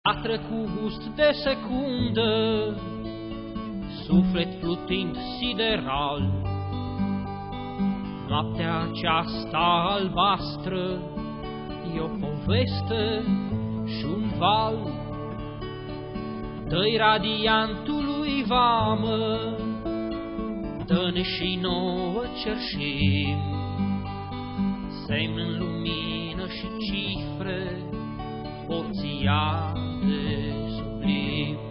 piatră cu gust de secundă, suflet plutind sideral. Noaptea aceasta albastră e o poveste și un val. Dă-i radiantului vamă, dă-ne și nouă cerșim, semn în lumină și cifre, porția de sublim.